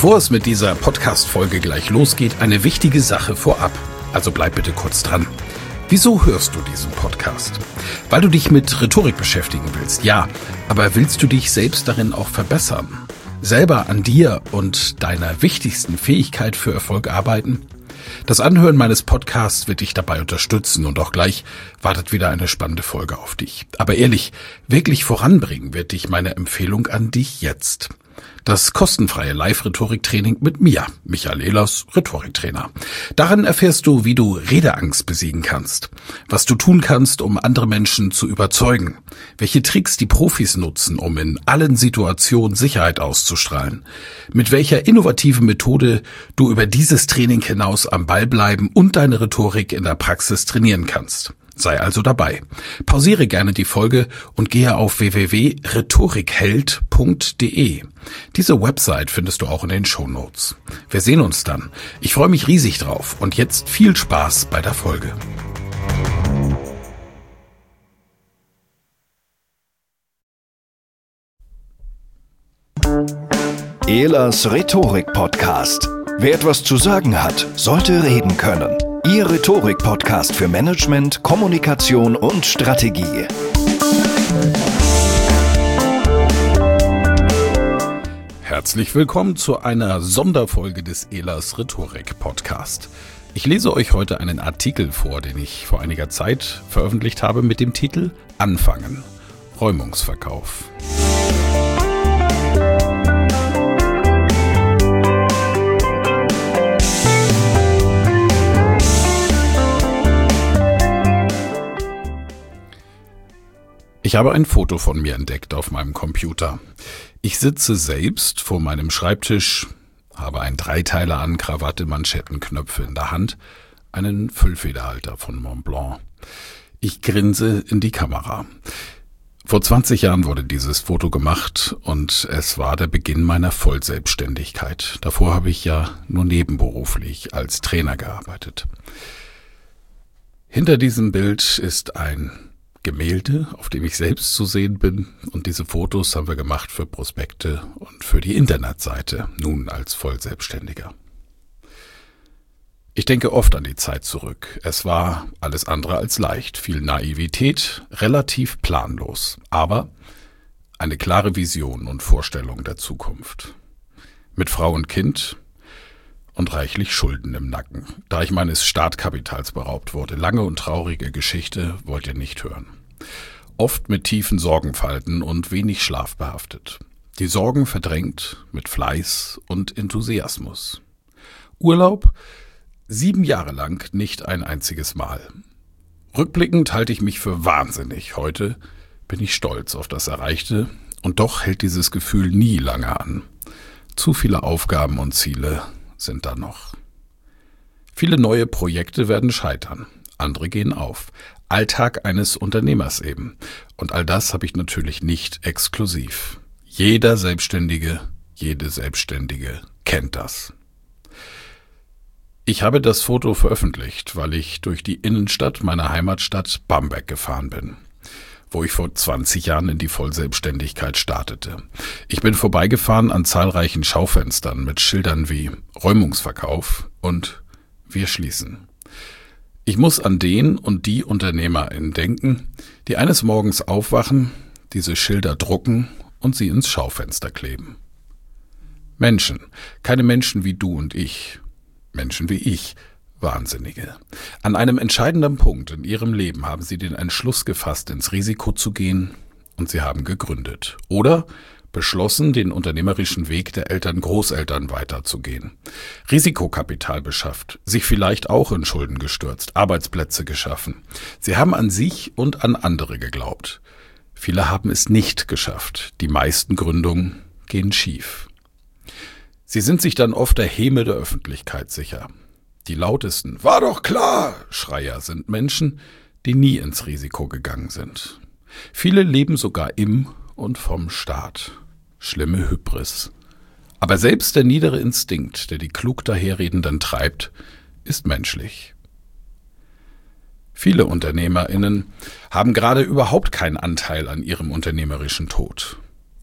Bevor es mit dieser Podcast-Folge gleich losgeht, eine wichtige Sache vorab. Also bleib bitte kurz dran. Wieso hörst du diesen Podcast? Weil du dich mit Rhetorik beschäftigen willst, ja. Aber willst du dich selbst darin auch verbessern? Selber an dir und deiner wichtigsten Fähigkeit für Erfolg arbeiten? Das Anhören meines Podcasts wird dich dabei unterstützen und auch gleich wartet wieder eine spannende Folge auf dich. Aber ehrlich, wirklich voranbringen wird dich meine Empfehlung an dich jetzt. Das kostenfreie Live-Rhetorik-Training mit mir, Michael Ehlers, Rhetoriktrainer. Darin erfährst du, wie du Redeangst besiegen kannst, was du tun kannst, um andere Menschen zu überzeugen, welche Tricks die Profis nutzen, um in allen Situationen Sicherheit auszustrahlen, mit welcher innovativen Methode du über dieses Training hinaus am Ball bleiben und deine Rhetorik in der Praxis trainieren kannst. Sei also dabei. Pausiere gerne die Folge und gehe auf www.rhetorikheld.de. Diese Website findest du auch in den Shownotes. Wir sehen uns dann. Ich freue mich riesig drauf und jetzt viel Spaß bei der Folge. Ehlers Rhetorik-Podcast. Wer etwas zu sagen hat, sollte reden können. Ihr Rhetorik-Podcast für Management, Kommunikation und Strategie. Herzlich willkommen zu einer Sonderfolge des Ehlers Rhetorik-Podcast. Ich lese euch heute einen Artikel vor, den ich vor einiger Zeit veröffentlicht habe mit dem Titel Anfangen. Räumungsverkauf. Ich habe ein Foto von mir entdeckt auf meinem Computer. Ich sitze selbst vor meinem Schreibtisch, habe einen Dreiteiler an, Krawatte, Manschettenknöpfe in der Hand, einen Füllfederhalter von Montblanc. Ich grinse in die Kamera. Vor 20 Jahren wurde dieses Foto gemacht und es war der Beginn meiner Vollselbstständigkeit. Davor habe ich ja nur nebenberuflich als Trainer gearbeitet. Hinter diesem Bild ist ein Gemälde, auf dem ich selbst zu sehen bin, und diese Fotos haben wir gemacht für Prospekte und für die Internetseite, nun als Vollselbstständiger. Ich denke oft an die Zeit zurück. Es war alles andere als leicht, viel Naivität, relativ planlos, aber eine klare Vision und Vorstellung der Zukunft. Mit Frau und Kind und reichlich Schulden im Nacken, da ich meines Startkapitals beraubt wurde. Lange und traurige Geschichte wollt ihr nicht hören. Oft mit tiefen Sorgenfalten und wenig Schlaf behaftet. Die Sorgen verdrängt mit Fleiß und Enthusiasmus. Urlaub 7 Jahre lang nicht ein einziges Mal. Rückblickend halte ich mich für wahnsinnig. Heute bin ich stolz auf das Erreichte und doch hält dieses Gefühl nie lange an. Zu viele Aufgaben und Ziele sind da noch. Viele neue Projekte werden scheitern, andere gehen auf. Alltag eines Unternehmers eben. Und all das habe ich natürlich nicht exklusiv. Jeder Selbstständige, jede Selbstständige kennt das. Ich habe das Foto veröffentlicht, weil ich durch die Innenstadt meiner Heimatstadt Bamberg gefahren bin, wo ich vor 20 Jahren in die Vollselbstständigkeit startete. Ich bin vorbeigefahren an zahlreichen Schaufenstern mit Schildern wie Räumungsverkauf und Wir schließen. Ich muss an den und die UnternehmerInnen denken, die eines Morgens aufwachen, diese Schilder drucken und sie ins Schaufenster kleben. Menschen, keine Menschen wie du und ich, Menschen wie ich, Wahnsinnige. An einem entscheidenden Punkt in ihrem Leben haben sie den Entschluss gefasst, ins Risiko zu gehen, und sie haben gegründet. Oder beschlossen, den unternehmerischen Weg der Eltern, Großeltern weiterzugehen. Risikokapital beschafft, sich vielleicht auch in Schulden gestürzt, Arbeitsplätze geschaffen. Sie haben an sich und an andere geglaubt. Viele haben es nicht geschafft. Die meisten Gründungen gehen schief. Sie sind sich dann oft der Häme der Öffentlichkeit sicher. Die lautesten »War doch klar« Schreier sind Menschen, die nie ins Risiko gegangen sind. Viele leben sogar im und vom Staat. Schlimme Hybris. Aber selbst der niedere Instinkt, der die klug Daherredenden treibt, ist menschlich. Viele UnternehmerInnen haben gerade überhaupt keinen Anteil an ihrem unternehmerischen Tod.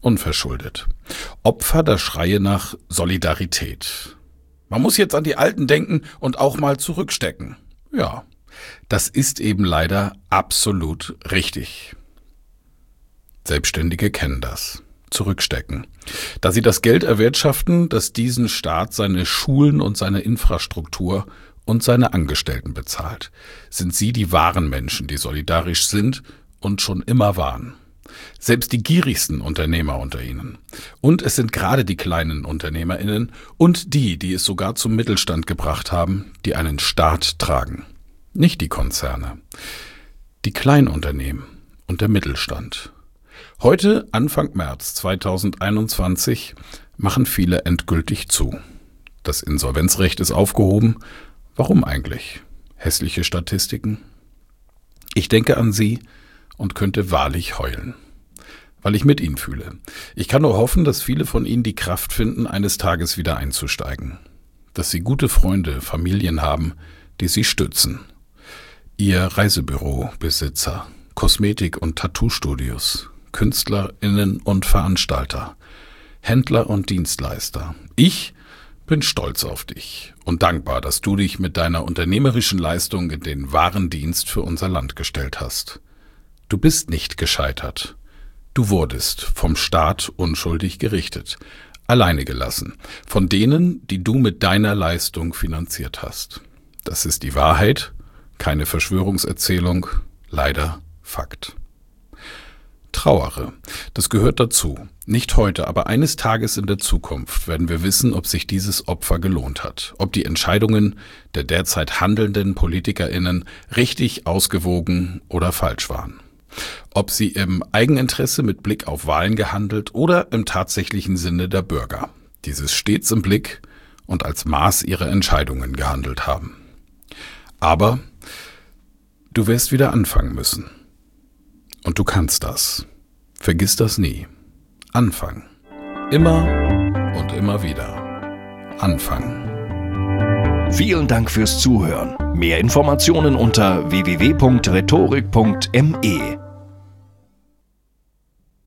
unverschuldet. Opfer der Schreie nach Solidarität. Man muss jetzt an die Alten denken und auch mal zurückstecken. Ja, das ist eben leider absolut richtig. Selbstständige kennen das. Zurückstecken. Da sie das Geld erwirtschaften, das diesen Staat seine Schulen und seine Infrastruktur und seine Angestellten bezahlt, sind sie die wahren Menschen, die solidarisch sind und schon immer waren. Selbst die gierigsten Unternehmer unter ihnen. Und es sind gerade die kleinen UnternehmerInnen und die es sogar zum Mittelstand gebracht haben, die einen Staat tragen. Nicht die Konzerne. Die Kleinunternehmen und der Mittelstand. Heute, Anfang März 2021, machen viele endgültig zu. Das Insolvenzrecht ist aufgehoben. Warum eigentlich? Hässliche Statistiken? Ich denke an Sie und könnte wahrlich heulen, weil ich mit Ihnen fühle. Ich kann nur hoffen, dass viele von Ihnen die Kraft finden, eines Tages wieder einzusteigen. Dass Sie gute Freunde, Familien haben, die Sie stützen. Ihr Reisebürobesitzer, Kosmetik- und Tattoo-Studios, KünstlerInnen und Veranstalter, Händler und Dienstleister. Ich bin stolz auf dich und dankbar, dass du dich mit deiner unternehmerischen Leistung in den wahren Dienst für unser Land gestellt hast. Du bist nicht gescheitert. Du wurdest vom Staat unschuldig gerichtet, alleine gelassen, von denen, die du mit deiner Leistung finanziert hast. Das ist die Wahrheit, keine Verschwörungserzählung, leider Fakt. Trauere, das gehört dazu. Nicht heute, aber eines Tages in der Zukunft werden wir wissen, ob sich dieses Opfer gelohnt hat, ob die Entscheidungen der derzeit handelnden PolitikerInnen richtig ausgewogen oder falsch waren. Ob sie im Eigeninteresse mit Blick auf Wahlen gehandelt oder im tatsächlichen Sinne der Bürger, dieses stets im Blick und als Maß ihrer Entscheidungen gehandelt haben. Aber du wirst wieder anfangen müssen. Und du kannst das. Vergiss das nie. Anfangen. Immer und immer wieder. Anfangen. Vielen Dank fürs Zuhören. Mehr Informationen unter www.rhetorik.me.